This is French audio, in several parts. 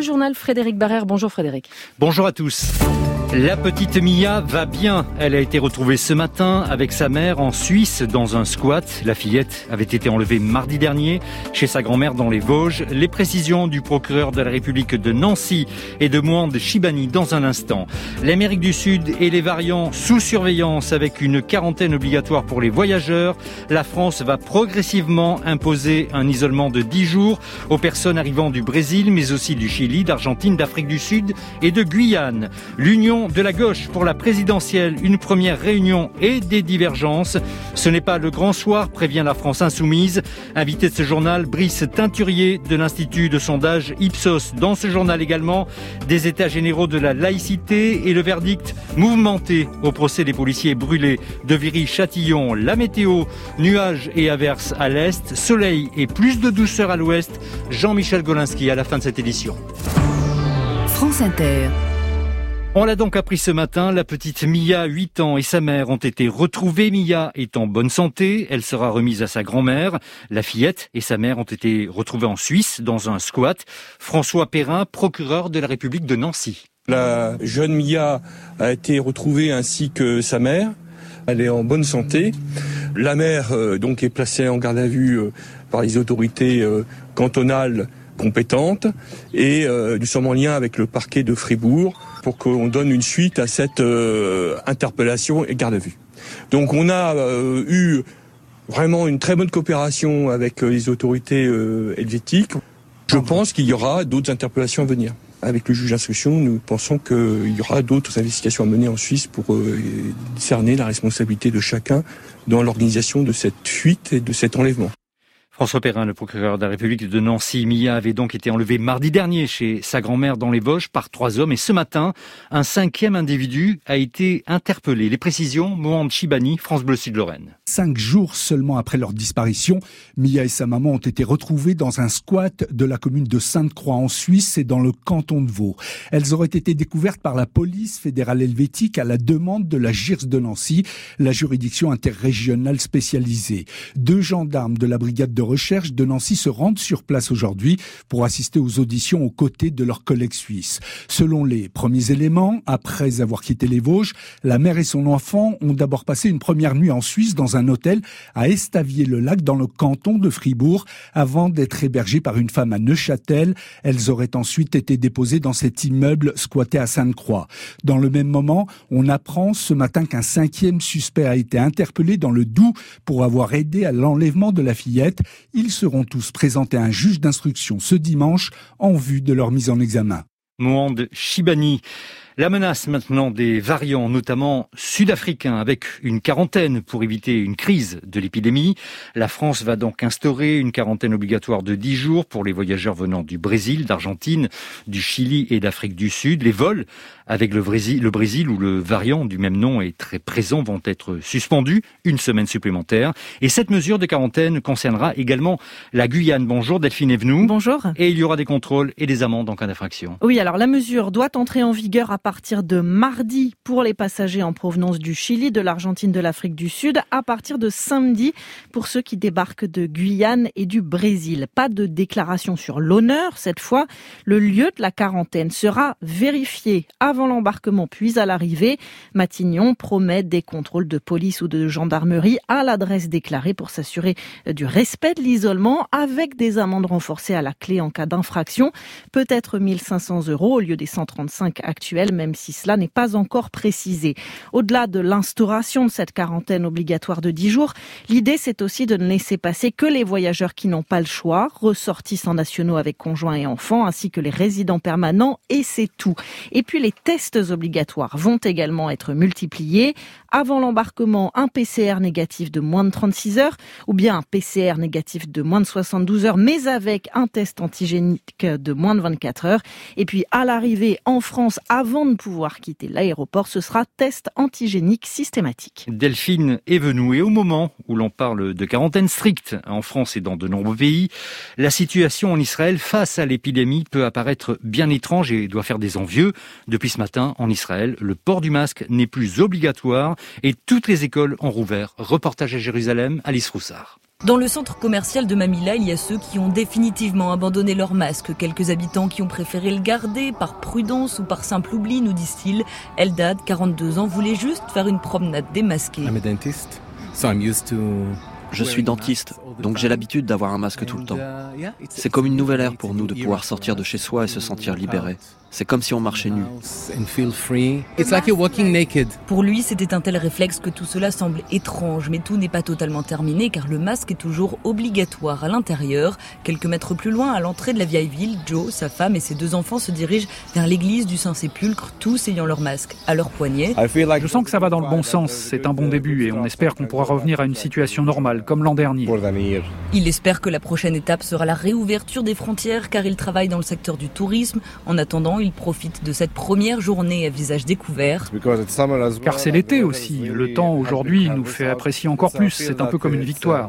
journal Frédéric Barrère. Bonjour Frédéric. Bonjour à tous. La petite Mia va bien. Elle a été retrouvée ce matin avec sa mère en Suisse dans un squat. La fillette avait été enlevée mardi dernier chez sa grand-mère dans les Vosges. Les précisions du procureur de la République de Nancy et de Muand Chibani dans un instant. L'Amérique du Sud et les variants sous surveillance avec une quarantaine obligatoire pour les voyageurs. La France va progressivement imposer un isolement de 10 jours aux personnes arrivant du Brésil, mais aussi du Chili, d'Argentine, d'Afrique du Sud et de Guyane. L'Union de la gauche pour la présidentielle, une première réunion et des divergences. Ce n'est pas le grand soir, prévient la France insoumise. Invité de ce journal, Brice Teinturier de l'Institut de sondage Ipsos. Dans ce journal également, des états généraux de la laïcité et le verdict mouvementé au procès des policiers brûlés de Viry-Châtillon. La météo, nuages et averses à l'est, soleil et plus de douceur à l'ouest. Jean-Michel Golinski à la fin de cette édition. France Inter. On l'a donc appris ce matin, la petite Mia, 8 ans, et sa mère ont été retrouvées. Mia est en bonne santé, elle sera remise à sa grand-mère. La fillette et sa mère ont été retrouvées en Suisse, dans un squat. François Perrin, procureur de la République de Nancy. La jeune Mia a été retrouvée ainsi que sa mère. Elle est en bonne santé. La mère donc est placée en garde à vue par les autorités cantonales compétentes et nous sommes en lien avec le parquet de Fribourg pour qu'on donne une suite à cette interpellation et garde à vue. Donc on a eu vraiment une très bonne coopération avec les autorités helvétiques. Je pense qu'il y aura d'autres interpellations à venir. Avec le juge d'instruction, nous pensons qu'il y aura d'autres investigations à mener en Suisse pour cerner la responsabilité de chacun dans l'organisation de cette fuite et de cet enlèvement. François Perrin, le procureur de la République de Nancy. Mia avait donc été enlevée mardi dernier chez sa grand-mère dans les Vosges par 3 hommes. Et ce matin, un 5e individu a été interpellé. Les précisions, Muand Chibani, France Bleu Sud-Lorraine. 5 jours seulement après leur disparition, Mia et sa maman ont été retrouvées dans un squat de la commune de Sainte-Croix en Suisse et dans le canton de Vaud. Elles auraient été découvertes par la police fédérale helvétique à la demande de la JIRS de Nancy, la juridiction interrégionale spécialisée. 2 gendarmes de la brigade de recherche de Nancy se rendent sur place aujourd'hui pour assister aux auditions aux côtés de leurs collègues suisses. Selon les premiers éléments, après avoir quitté les Vosges, la mère et son enfant ont d'abord passé une première nuit en Suisse dans un hôtel à Estavier-le-Lac dans le canton de Fribourg avant d'être hébergées par une femme à Neuchâtel. Elles auraient ensuite été déposées dans cet immeuble squatté à Sainte-Croix. Dans le même moment, on apprend ce matin qu'un 5e suspect a été interpellé dans le Doubs pour avoir aidé à l'enlèvement de la fillette. Ils seront tous présentés à un juge d'instruction ce dimanche en vue de leur mise en examen. Muand Chibani. La menace maintenant des variants, notamment sud-africains, avec une quarantaine pour éviter une crise de l'épidémie. La France va donc instaurer une quarantaine obligatoire de 10 jours pour les voyageurs venant du Brésil, d'Argentine, du Chili et d'Afrique du Sud. Les vols avec le Brésil où le variant du même nom est très présent vont être suspendus une semaine supplémentaire. Et cette mesure de quarantaine concernera également la Guyane. Bonjour Delphine Evenou. Bonjour. Et il y aura des contrôles et des amendes en cas d'infraction. Oui, alors la mesure doit entrer en vigueur à partir de mardi pour les passagers en provenance du Chili, de l'Argentine, de l'Afrique du Sud, à partir de samedi pour ceux qui débarquent de Guyane et du Brésil. Pas de déclaration sur l'honneur cette fois. Le lieu de la quarantaine sera vérifié avant l'embarquement puis à l'arrivée. Matignon promet des contrôles de police ou de gendarmerie à l'adresse déclarée pour s'assurer du respect de l'isolement avec des amendes renforcées à la clé en cas d'infraction. Peut-être 1 500 € au lieu des 135 actuels, même si cela n'est pas encore précisé. Au-delà de l'instauration de cette quarantaine obligatoire de 10 jours, l'idée c'est aussi de ne laisser passer que les voyageurs qui n'ont pas le choix, ressortissants nationaux avec conjoints et enfants, ainsi que les résidents permanents, et c'est tout. Et puis les tests obligatoires vont également être multipliés. Avant l'embarquement, un PCR négatif de moins de 36 heures, ou bien un PCR négatif de moins de 72 heures, mais avec un test antigénique de moins de 24 heures. Et puis à l'arrivée en France, avant de pouvoir quitter l'aéroport, ce sera test antigénique systématique. Delphine Evenou. Et au moment où l'on parle de quarantaine stricte en France et dans de nombreux pays, la situation en Israël face à l'épidémie peut apparaître bien étrange et doit faire des envieux. Depuis ce matin, en Israël, le port du masque n'est plus obligatoire et toutes les écoles ont rouvert. Reportage à Jérusalem, Alice Roussard. Dans le centre commercial de Mamilla, il y a ceux qui ont définitivement abandonné leur masque. Quelques habitants qui ont préféré le garder par prudence ou par simple oubli, nous disent-ils. Eldad, 42 ans, voulait juste faire une promenade démasquée. Je suis dentiste, donc j'ai l'habitude d'avoir un masque tout le temps. C'est comme une nouvelle ère pour nous de pouvoir sortir de chez soi et se sentir libéré. C'est comme si on marchait nu. Pour lui, c'était un tel réflexe que tout cela semble étrange, mais tout n'est pas totalement terminé car le masque est toujours obligatoire à l'intérieur. Quelques mètres plus loin, à l'entrée de la vieille ville, Joe, sa femme et ses 2 enfants se dirigent vers l'église du Saint-Sépulcre, tous ayant leur masque à leur poignet. Je sens que ça va dans le bon sens, c'est un bon début et on espère qu'on pourra revenir à une situation normale, comme l'an dernier. Il espère que la prochaine étape sera la réouverture des frontières car il travaille dans le secteur du tourisme. En attendant, il profite de cette première journée à visage découvert. Car c'est l'été aussi. Le temps aujourd'hui nous fait apprécier encore plus. C'est un peu comme une victoire.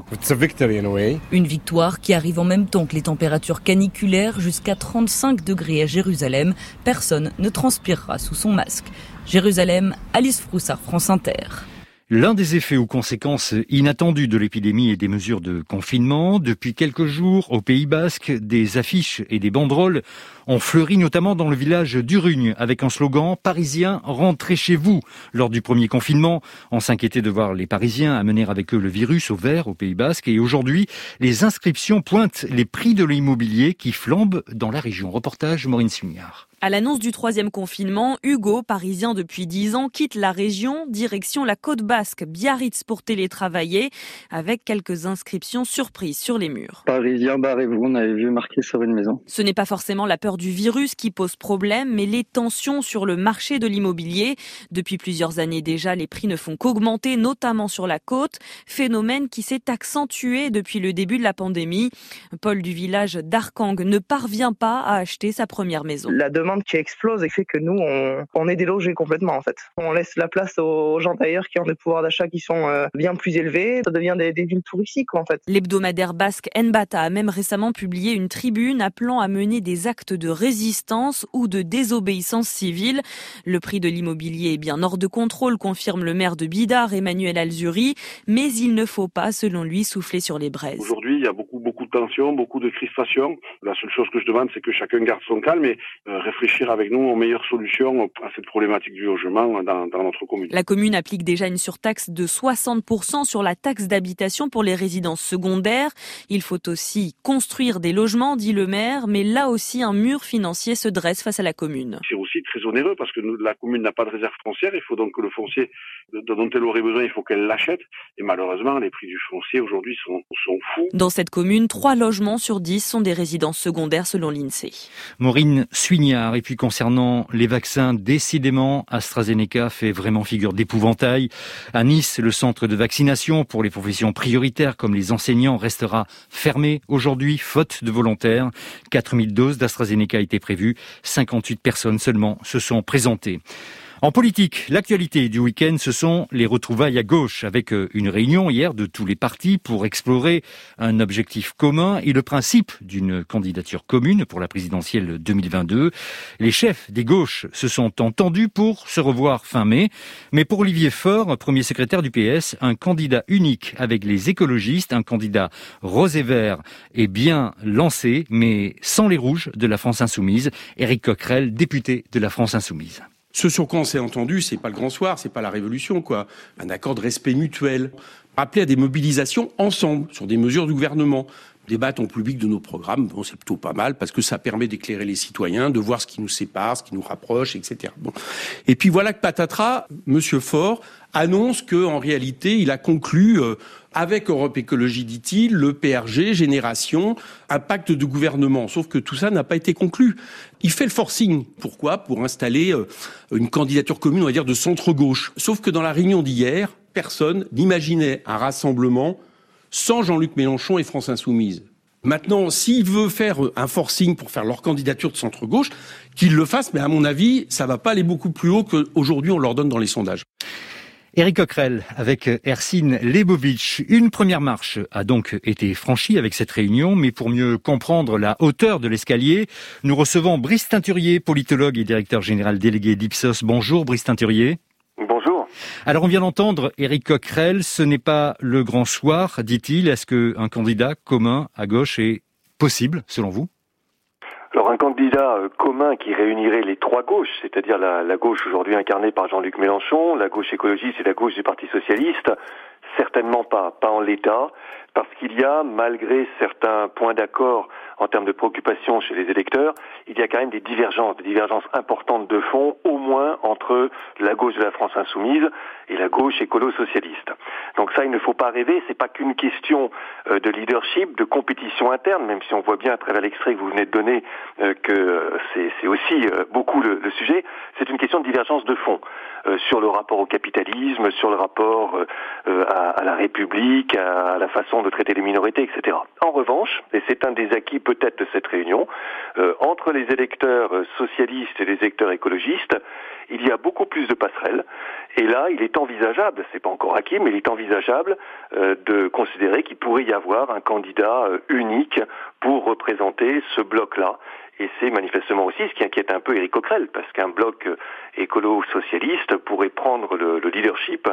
Une victoire qui arrive en même temps que les températures caniculaires jusqu'à 35 degrés à Jérusalem. Personne ne transpirera sous son masque. Jérusalem, Alice Froussard, France Inter. L'un des effets ou conséquences inattendues de l'épidémie et des mesures de confinement, depuis quelques jours au Pays Basque, des affiches et des banderoles ont fleuri notamment dans le village d'Urugne avec un slogan « Parisiens, rentrez chez vous ». Lors du premier confinement, on s'inquiétait de voir les Parisiens amener avec eux le virus au vert au Pays Basque et aujourd'hui, les inscriptions pointent les prix de l'immobilier qui flambent dans la région. Reportage Maureen Sugnard. À l'annonce du 3e confinement, Hugo, parisien depuis 10 ans, quitte la région, direction la côte basque, Biarritz pour télétravailler, avec quelques inscriptions surprises sur les murs. Parisien, barrez-vous, on avait vu marqué sur une maison. Ce n'est pas forcément la peur du virus qui pose problème, mais les tensions sur le marché de l'immobilier. Depuis plusieurs années déjà, les prix ne font qu'augmenter, notamment sur la côte, phénomène qui s'est accentué depuis le début de la pandémie. Paul du village d'Arcang ne parvient pas à acheter sa première maison. La demande qui explose et fait que nous, on est délogés complètement en fait. On laisse la place aux gens d'ailleurs qui ont des pouvoirs d'achat qui sont bien plus élevés. Ça devient des villes touristiques en fait. L'hebdomadaire basque Nbata a même récemment publié une tribune appelant à mener des actes de résistance ou de désobéissance civile. Le prix de l'immobilier est bien hors de contrôle, confirme le maire de Bidart, Emmanuel Alzuri, mais il ne faut pas, selon lui, souffler sur les braises. Aujourd'hui, il y a beaucoup de tensions, beaucoup de crispations. La seule chose que je demande, c'est que chacun garde son calme et réfléchir avec nous aux meilleures solutions à cette problématique du logement dans notre commune. La commune applique déjà une surtaxe de 60% sur la taxe d'habitation pour les résidences secondaires. Il faut aussi construire des logements, dit le maire, mais là aussi un mur financier se dresse face à la commune. C'est aussi très onéreux parce que la commune n'a pas de réserve foncière. Il faut donc que le foncier dont elle aurait besoin, il faut qu'elle l'achète. Et malheureusement, les prix du foncier aujourd'hui sont fous. Dans cette commune, 3 logements sur 10 sont des résidences secondaires selon l'INSEE. Maureen Suignard. Et puis concernant les vaccins, décidément, AstraZeneca fait vraiment figure d'épouvantail. À Nice, le centre de vaccination pour les professions prioritaires comme les enseignants restera fermé aujourd'hui, faute de volontaires. 4000 doses d'AstraZeneca étaient prévues. 58 personnes seulement se sont présentées. En politique, l'actualité du week-end, ce sont les retrouvailles à gauche, avec une réunion hier de tous les partis pour explorer un objectif commun et le principe d'une candidature commune pour la présidentielle 2022. Les chefs des gauches se sont entendus pour se revoir fin mai. Mais pour Olivier Faure, premier secrétaire du PS, un candidat unique avec les écologistes, un candidat rose et vert est bien lancé, mais sans les rouges de la France Insoumise. Éric Coquerel, député de la France Insoumise. Ce sur quoi on s'est entendu, c'est pas le grand soir, c'est pas la révolution, quoi. Un accord de respect mutuel. Appeler à des mobilisations ensemble sur des mesures du gouvernement. Débattre en public de nos programmes, bon, c'est plutôt pas mal parce que ça permet d'éclairer les citoyens, de voir ce qui nous sépare, ce qui nous rapproche, etc. Bon. Et puis voilà que patatras, Monsieur Faure annonce que en réalité, il a conclu avec Europe Écologie, dit-il, le PRG, Génération, un pacte de gouvernement. Sauf que tout ça n'a pas été conclu. Il fait le forcing. Pourquoi ? Pour installer une candidature commune, on va dire, de centre-gauche. Sauf que dans la réunion d'hier, personne n'imaginait un rassemblement sans Jean-Luc Mélenchon et France Insoumise. Maintenant, s'il veut faire un forcing pour faire leur candidature de centre-gauche, qu'il le fasse, mais à mon avis, ça va pas aller beaucoup plus haut qu'aujourd'hui on leur donne dans les sondages. Éric Coquerel avec Ercine Lebovitch. Une première marche a donc été franchie avec cette réunion, mais pour mieux comprendre la hauteur de l'escalier, nous recevons Brice Teinturier, politologue et directeur général délégué d'Ipsos. Bonjour Brice Teinturier. Bonjour. Alors on vient d'entendre Éric Coquerel, ce n'est pas le grand soir, dit-il. Est-ce qu'un candidat commun à gauche est possible, selon vous ? Alors un candidat commun qui réunirait les trois gauches, c'est-à-dire la gauche aujourd'hui incarnée par Jean-Luc Mélenchon, la gauche écologiste et la gauche du Parti socialiste, certainement pas en l'état, parce qu'il y a, malgré certains points d'accord en termes de préoccupation chez les électeurs, il y a quand même des divergences importantes de fond, au moins entre la gauche de la France insoumise et la gauche écolo-socialiste. Donc ça, il ne faut pas rêver, c'est pas qu'une question de leadership, de compétition interne, même si on voit bien à travers l'extrait que vous venez de donner que c'est aussi beaucoup le sujet, c'est une question de divergence de fond sur le rapport au capitalisme, sur le rapport à la République, à la façon de traiter les minorités, etc. En revanche, et c'est un des acquis peut-être de cette réunion, entre les électeurs socialistes et les électeurs écologistes, il y a beaucoup plus de passerelles. Et là, il est envisageable, c'est pas encore acquis, mais il est envisageable de considérer qu'il pourrait y avoir un candidat unique pour représenter ce bloc-là. Et c'est manifestement aussi ce qui inquiète un peu Éric Coquerel, parce qu'un bloc écolo-socialiste pourrait prendre le leadership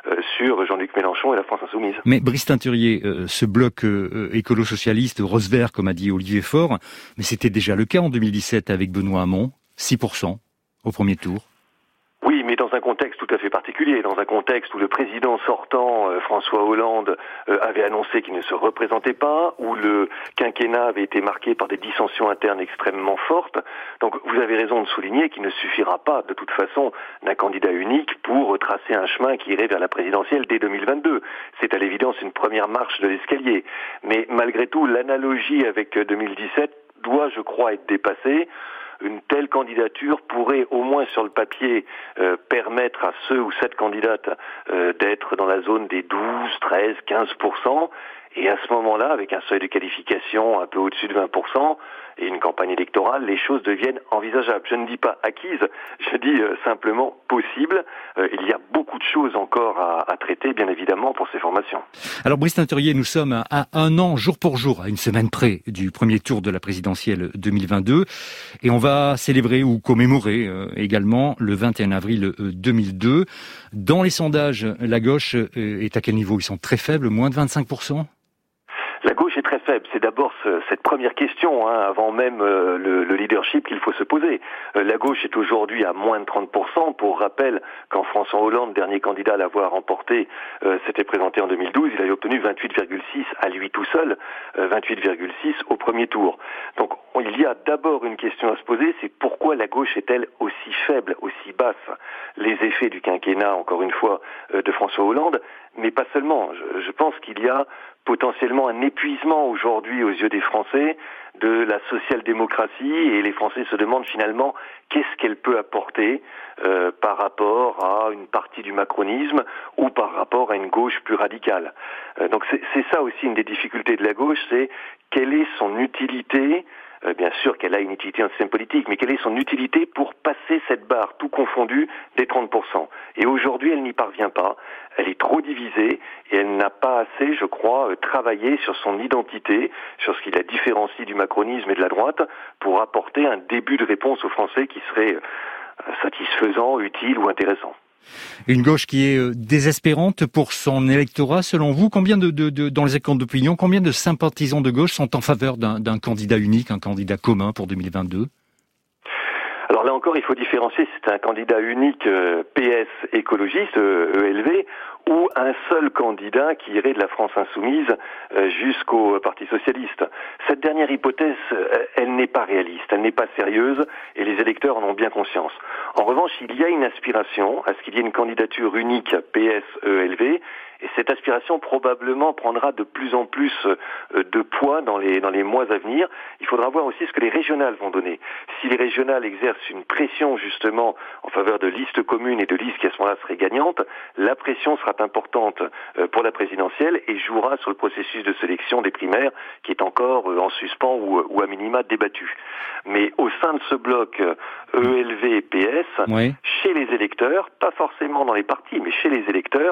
sur Jean-Luc Mélenchon et la France insoumise. Mais Brice Teinturier, ce bloc écolo-socialiste, rose-vert, comme a dit Olivier Faure, mais c'était déjà le cas en 2017 avec Benoît Hamon, 6% au premier tour. Oui, mais dans un contexte tout à fait particulier, dans un contexte où le président sortant, François Hollande, avait annoncé qu'il ne se représentait pas, où le quinquennat avait été marqué par des dissensions internes extrêmement fortes. Donc vous avez raison de souligner qu'il ne suffira pas, de toute façon, d'un candidat unique pour tracer un chemin qui irait vers la présidentielle dès 2022. C'est à l'évidence une première marche de l'escalier. Mais malgré tout, l'analogie avec 2017 doit, je crois, être dépassée. Une telle candidature pourrait, au moins sur le papier, permettre à ceux ou cette candidates d'être dans la zone des 12, 13, 15%. Et à ce moment-là, avec un seuil de qualification un peu au-dessus de 20% et une campagne électorale, les choses deviennent envisageables. Je ne dis pas acquises, je dis simplement possibles. Il y a beaucoup de choses encore à traiter, bien évidemment, pour ces formations. Alors Brice Teinturier, nous sommes à un an, jour pour jour, à une semaine près du premier tour de la présidentielle 2022. Et on va célébrer ou commémorer également le 21 avril 2002. Dans les sondages, la gauche est à quel niveau ? Ils sont très faibles, moins de 25%. La gauche est très faible. C'est d'abord cette première question, avant même le leadership qu'il faut se poser. La gauche est aujourd'hui à moins de 30%. Pour rappel, quand François Hollande, dernier candidat à l'avoir remporté, s'était présenté en 2012, il avait obtenu 28,6 à lui tout seul, 28,6 au premier tour. Donc il y a d'abord une question à se poser, c'est pourquoi la gauche est-elle aussi faible, aussi basse ? Les effets du quinquennat, encore une fois, de François Hollande, mais pas seulement. Je pense qu'il y a potentiellement un épuisement aujourd'hui aux yeux des Français de la social-démocratie, et les Français se demandent finalement qu'est-ce qu'elle peut apporter par rapport à une partie du macronisme ou par rapport à une gauche plus radicale. Donc c'est ça aussi une des difficultés de la gauche, c'est quelle est son utilité. Bien sûr qu'elle a une utilité en système politique, mais quelle est son utilité pour passer cette barre, tout confondu, des 30%. Et aujourd'hui, elle n'y parvient pas. Elle est trop divisée et elle n'a pas assez, je crois, travaillé sur son identité, sur ce qui la différencie du macronisme et de la droite, pour apporter un début de réponse aux Français qui serait satisfaisant, utile ou intéressant. Une gauche qui est désespérante pour son électorat, selon vous. Combien dans les enquêtes d'opinion, combien de sympathisants de gauche sont en faveur d'un candidat unique, un candidat commun pour 2022 ? Alors là encore, il faut différencier, c'est un candidat unique PS écologiste, ELV, ou un seul candidat qui irait de la France insoumise jusqu'au Parti socialiste. Cette dernière hypothèse, elle n'est pas réaliste, elle n'est pas sérieuse, et les électeurs en ont bien conscience. En revanche, il y a une aspiration à ce qu'il y ait une candidature unique PS-ELV, et cette aspiration probablement prendra de plus en plus de poids dans les mois à venir. Il faudra voir aussi ce que les régionales vont donner. Si les régionales exercent une pression justement en faveur de listes communes et de listes qui à ce moment-là seraient gagnantes, la pression sera importante pour la présidentielle et jouera sur le processus de sélection des primaires qui est encore en suspens ou à minima débattu. Mais au sein de ce bloc ELV et PS, chez les électeurs, pas forcément dans les partis, mais chez les électeurs,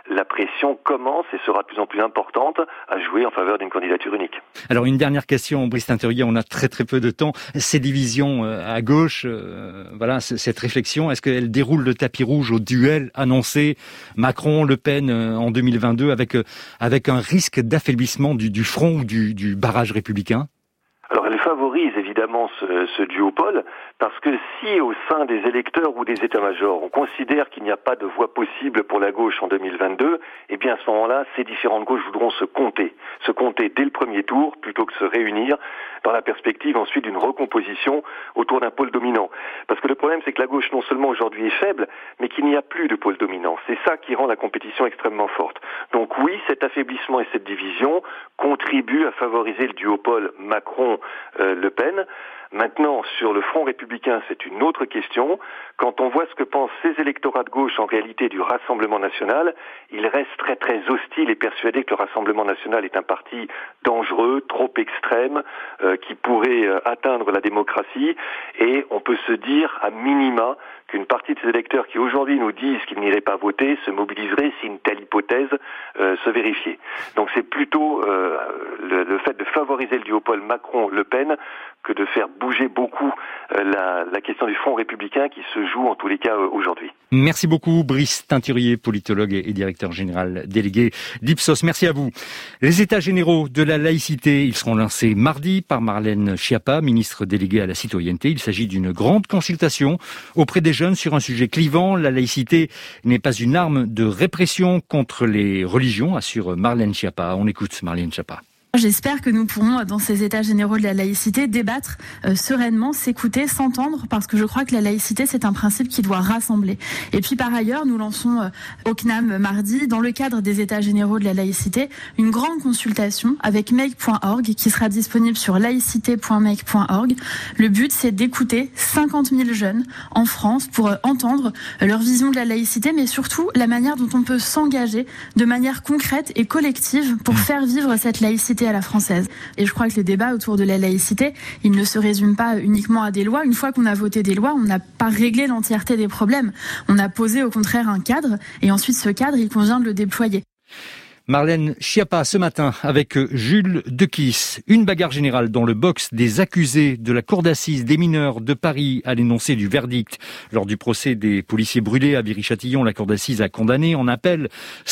la pression commence et sera de plus en plus importante à jouer en faveur d'une candidature unique. Alors une dernière question, Brice Tinterié, on a très peu de temps. Ces divisions à gauche, voilà, cette réflexion, est-ce qu'elle déroule le tapis rouge au duel annoncé Macron-Le Pen en 2022 avec un risque d'affaiblissement du front ou du barrage républicain ? Alors elle favorise évidemment ce duopole parce que si au sein des électeurs ou des états-majors on considère qu'il n'y a pas de voie possible pour la gauche en 2022, eh bien à ce moment-là, ces différentes gauches voudront se compter dès le premier tour plutôt que se réunir dans la perspective ensuite d'une recomposition autour d'un pôle dominant. Parce que le problème c'est que la gauche non seulement aujourd'hui est faible, mais qu'il n'y a plus de pôle dominant. C'est ça qui rend la compétition extrêmement forte. Donc oui, cet affaiblissement et cette division contribuent à favoriser le duopole Macron-Le Pen. Maintenant, sur le front républicain, c'est une autre question. Quand on voit ce que pensent ces électorats de gauche en réalité du Rassemblement national, ils restent très hostiles et persuadés que le Rassemblement national est un parti dangereux, trop extrême, qui pourrait atteindre la démocratie. Et on peut se dire, à minima, qu'une partie de ces électeurs qui aujourd'hui nous disent qu'ils n'iraient pas voter se mobiliseraient si une telle hypothèse se vérifiait. Donc c'est plutôt le fait de favoriser le duopole Macron-Le Pen que de faire bouger beaucoup la question du front républicain qui se joue en tous les cas aujourd'hui. Merci beaucoup Brice Tinterié, politologue et directeur général délégué d'Ipsos. Merci à vous. Les états généraux de la laïcité, ils seront lancés mardi par Marlène Schiappa, ministre déléguée à la citoyenneté. Il s'agit d'une grande consultation auprès des jeunes sur un sujet clivant. La laïcité n'est pas une arme de répression contre les religions, assure Marlène Schiappa. On écoute Marlène Schiappa. J'espère que nous pourrons, dans ces états généraux de la laïcité, débattre sereinement, s'écouter, s'entendre, parce que je crois que la laïcité, c'est un principe qui doit rassembler. Et puis par ailleurs, nous lançons au CNAM mardi, dans le cadre des états généraux de la laïcité, une grande consultation avec make.org qui sera disponible sur laïcité.make.org. Le but, c'est d'écouter 50 000 jeunes en France pour entendre leur vision de la laïcité, mais surtout la manière dont on peut s'engager de manière concrète et collective pour faire vivre cette laïcité à la française. Et je crois que les débats autour de la laïcité, ils ne se résument pas uniquement à des lois. Une fois qu'on a voté des lois, on n'a pas réglé l'entièreté des problèmes. On a posé au contraire un cadre, et ensuite ce cadre, il convient de le déployer. Marlène Schiappa ce matin avec Jules Dequisse. Une bagarre générale dans le box des accusés de la cour d'assises des mineurs de Paris à l'énoncé du verdict. Lors du procès des policiers brûlés à Viry-Châtillon, la cour d'assises a condamné en appel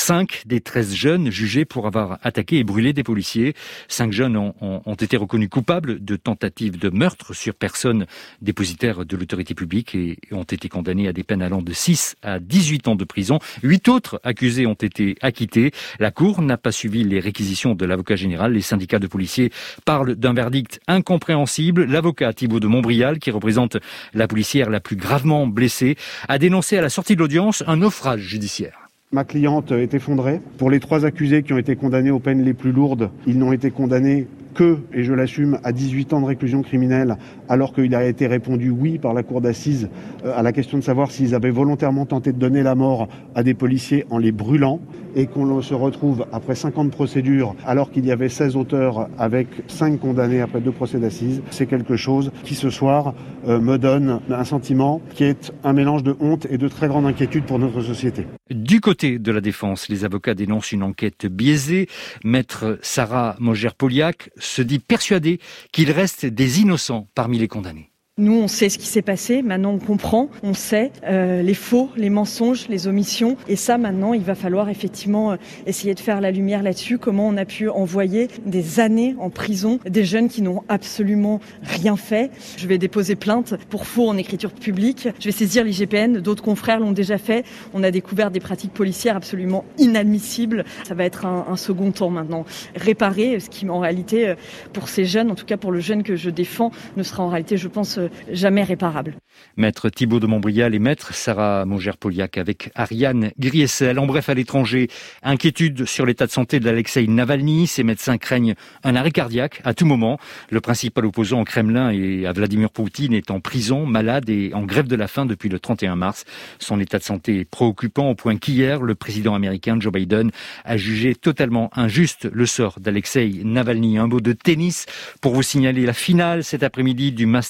5 des 13 jeunes jugés pour avoir attaqué et brûlé des policiers. 5 jeunes ont été reconnus coupables de tentative de meurtre sur personne dépositaire de l'autorité publique et ont été condamnés à des peines allant de 6 à 18 ans de prison. 8 autres accusés ont été acquittés. La Cour n'a pas suivi les réquisitions de l'avocat général. Les syndicats de policiers parlent d'un verdict incompréhensible. L'avocat Thibault de Montbrial, qui représente la policière la plus gravement blessée, a dénoncé à la sortie de l'audience un naufrage judiciaire. Ma cliente est effondrée. Pour les 3 accusés qui ont été condamnés aux peines les plus lourdes, ils n'ont été condamnés que, et je l'assume, à 18 ans de réclusion criminelle, alors qu'il a été répondu oui par la cour d'assises à la question de savoir s'ils avaient volontairement tenté de donner la mort à des policiers en les brûlant, et qu'on se retrouve après 5 ans de procédure, alors qu'il y avait 16 auteurs avec 5 condamnés après 2 procès d'assises. C'est quelque chose qui, ce soir, me donne un sentiment qui est un mélange de honte et de très grande inquiétude pour notre société. Du côté de la défense, les avocats dénoncent une enquête biaisée. Maître Sarah Moger-Poliac se dit persuadée qu'il reste des innocents parmi les condamnés. Nous, on sait ce qui s'est passé, maintenant on comprend, on sait les faux, les mensonges, les omissions. Et ça, maintenant, il va falloir effectivement essayer de faire la lumière là-dessus. Comment on a pu envoyer des années en prison des jeunes qui n'ont absolument rien fait. Je vais déposer plainte pour faux en écriture publique. Je vais saisir l'IGPN, d'autres confrères l'ont déjà fait. On a découvert des pratiques policières absolument inadmissibles. Ça va être un second temps maintenant. Réparer, ce qui en réalité, pour ces jeunes, en tout cas pour le jeune que je défends, ne sera en réalité, je pense, jamais réparable. Maître Thibault de Montbrial et maître Sarah Moger-Poliac avec Ariane Griessel. En bref, à l'étranger, inquiétude sur l'état de santé de Alexeï Navalny. Ses médecins craignent un arrêt cardiaque à tout moment. Le principal opposant au Kremlin et à Vladimir Poutine est en prison, malade et en grève de la faim depuis le 31 mars. Son état de santé est préoccupant au point qu'hier, le président américain Joe Biden a jugé totalement injuste le sort d'Alexeï Navalny. Un mot de tennis pour vous signaler la finale cet après-midi du Masters 1000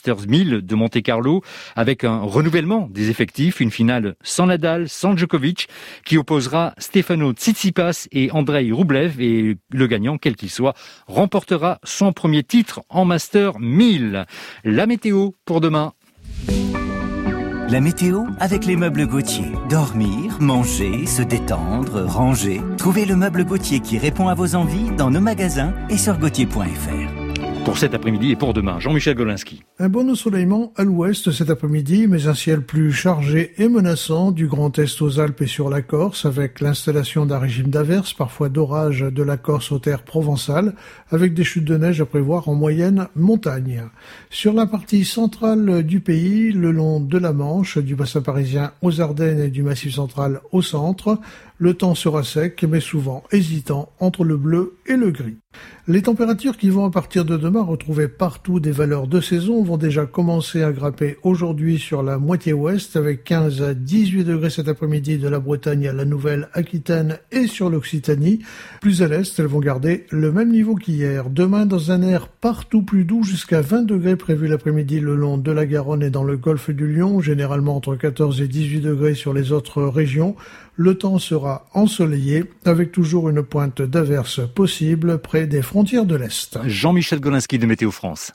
ville de Monte-Carlo, avec un renouvellement des effectifs, une finale sans Nadal, sans Djokovic, qui opposera Stefano Tsitsipas et Andrei Rublev, et le gagnant, quel qu'il soit, remportera son premier titre en Master 1000. La météo pour demain. La météo avec les meubles Gauthier. Dormir, manger, se détendre, ranger. Trouvez le meuble Gauthier qui répond à vos envies dans nos magasins et sur gauthier.fr. Pour cet après-midi et pour demain, Jean-Michel Golinski. Un bon ensoleillement à l'ouest cet après-midi, mais un ciel plus chargé et menaçant du Grand Est aux Alpes et sur la Corse, avec l'installation d'un régime d'averses, parfois d'orages de la Corse aux terres provençales, avec des chutes de neige à prévoir en moyenne montagne. Sur la partie centrale du pays, le long de la Manche, du bassin parisien aux Ardennes et du Massif central au centre, le temps sera sec, mais souvent hésitant entre le bleu et le gris. Les températures qui vont à partir de demain retrouver partout des valeurs de saison vont déjà commencer à grimper aujourd'hui sur la moitié ouest avec 15 à 18 degrés cet après-midi de la Bretagne à la Nouvelle-Aquitaine et sur l'Occitanie. Plus à l'est, elles vont garder le même niveau qu'hier. Demain, dans un air partout plus doux, jusqu'à 20 degrés prévu l'après-midi le long de la Garonne et dans le golfe du Lion, généralement entre 14 et 18 degrés sur les autres régions. Le temps sera ensoleillé, avec toujours une pointe d'averse possible près des frontières de l'Est. Jean-Michel Golinski de Météo France.